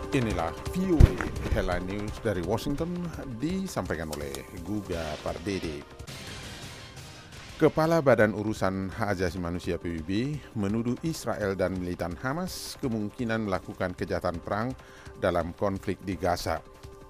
Inilah VOA Headline News dari Washington disampaikan oleh Guga Pardede. Kepala Badan Urusan Hak Asasi Manusia PBB menuduh Israel dan militan Hamas kemungkinan melakukan kejahatan perang dalam konflik di Gaza.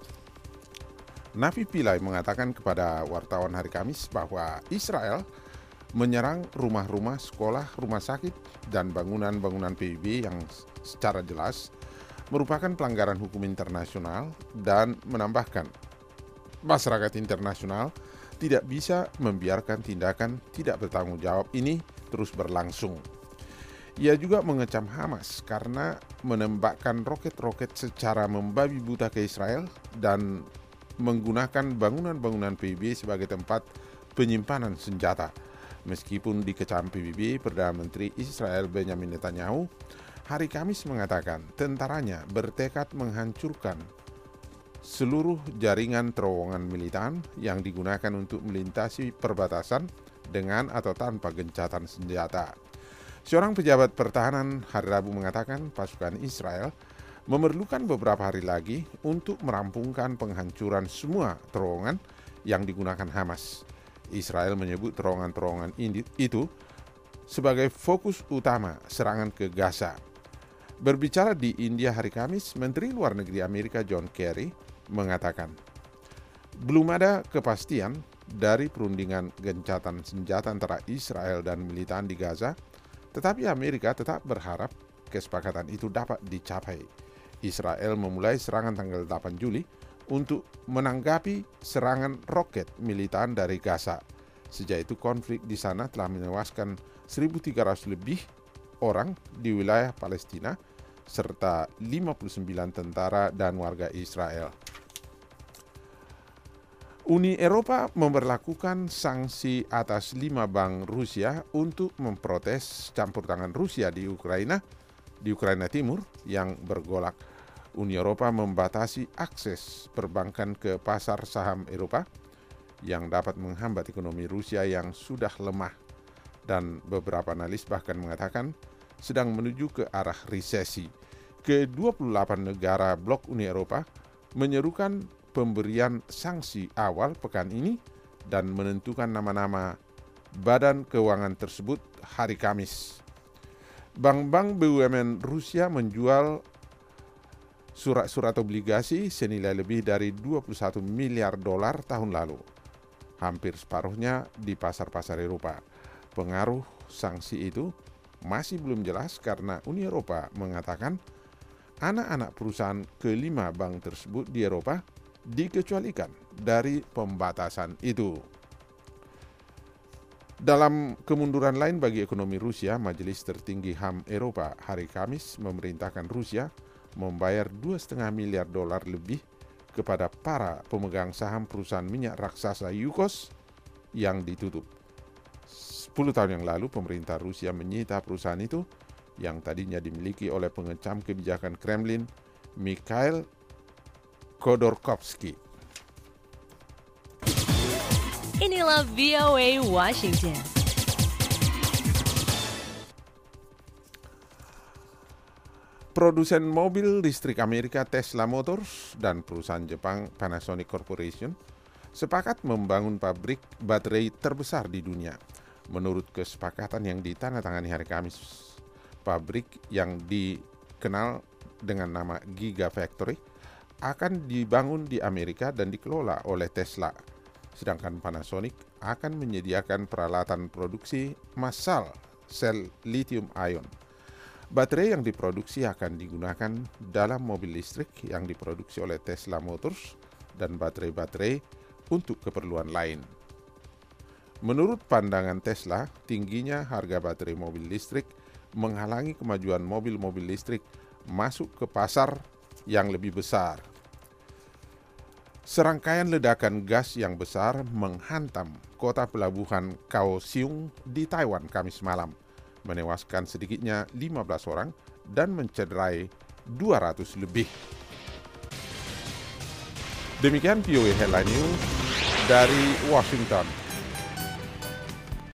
Nafi Pillay mengatakan kepada wartawan hari Kamis bahwa Israel menyerang rumah-rumah, sekolah, rumah sakit, dan bangunan-bangunan PBB yang secara jelas merupakan pelanggaran hukum internasional dan menambahkan masyarakat internasional tidak bisa membiarkan tindakan tidak bertanggung jawab ini terus berlangsung. Ia juga mengecam Hamas karena menembakkan roket-roket secara membabi buta ke Israel dan menggunakan bangunan-bangunan PBB sebagai tempat penyimpanan senjata. Meskipun dikecam PBB, Perdana Menteri Israel Benjamin Netanyahu hari Kamis mengatakan tentaranya bertekad menghancurkan seluruh jaringan terowongan militan yang digunakan untuk melintasi perbatasan dengan atau tanpa gencatan senjata. Seorang pejabat pertahanan hari Rabu mengatakan pasukan Israel memerlukan beberapa hari lagi untuk merampungkan penghancuran semua terowongan yang digunakan Hamas. Israel menyebut terowongan-terowongan itu sebagai fokus utama serangan ke Gaza. Berbicara di India hari Kamis, Menteri Luar Negeri Amerika John Kerry mengatakan, belum ada kepastian dari perundingan gencatan senjata antara Israel dan militan di Gaza, tetapi Amerika tetap berharap kesepakatan itu dapat dicapai. Israel memulai serangan tanggal 8 Juli untuk menanggapi serangan roket militan dari Gaza. Sejak itu konflik di sana telah menewaskan 1.300 lebih orang di wilayah Palestina serta 59 tentara dan warga Israel. Uni Eropa memberlakukan sanksi atas 5 bank Rusia untuk memprotes campur tangan Rusia di Ukraina Timur yang bergolak. Uni Eropa membatasi akses perbankan ke pasar saham Eropa yang dapat menghambat ekonomi Rusia yang sudah lemah, dan beberapa analis bahkan mengatakan sedang menuju ke arah resesi. Ke-28 negara blok Uni Eropa menyerukan pemberian sanksi awal pekan ini dan menentukan nama-nama badan keuangan tersebut hari Kamis. Bank-bank BUMN Rusia menjual surat-surat obligasi senilai lebih dari 21 miliar dolar tahun lalu. Hampir separuhnya di pasar-pasar Eropa. Pengaruh sanksi itu masih belum jelas karena Uni Eropa mengatakan anak-anak perusahaan kelima bank tersebut di Eropa dikecualikan dari pembatasan itu. Dalam kemunduran lain bagi ekonomi Rusia, Majelis Tertinggi HAM Eropa hari Kamis memerintahkan Rusia membayar 2,5 miliar dolar lebih kepada para pemegang saham perusahaan minyak raksasa Yukos yang ditutup. 10 tahun yang lalu pemerintah Rusia menyita perusahaan itu yang tadinya dimiliki oleh pengecam kebijakan Kremlin Mikhail Khodorkovsky. Inilah VOA Washington. Produsen mobil listrik Amerika Tesla Motors dan perusahaan Jepang Panasonic Corporation sepakat membangun pabrik baterai terbesar di dunia. Menurut kesepakatan yang ditandatangani hari Kamis, pabrik yang dikenal dengan nama Gigafactory akan dibangun di Amerika dan dikelola oleh Tesla. Sedangkan Panasonic akan menyediakan peralatan produksi massal sel lithium ion. Baterai yang diproduksi akan digunakan dalam mobil listrik yang diproduksi oleh Tesla Motors dan baterai-baterai untuk keperluan lain. Menurut pandangan Tesla, tingginya harga baterai mobil listrik menghalangi kemajuan mobil-mobil listrik masuk ke pasar yang lebih besar. Serangkaian ledakan gas yang besar menghantam kota pelabuhan Kaohsiung di Taiwan Kamis malam, menewaskan sedikitnya 15 orang dan mencederai 200 lebih. Demikian VOA Headline News dari Washington.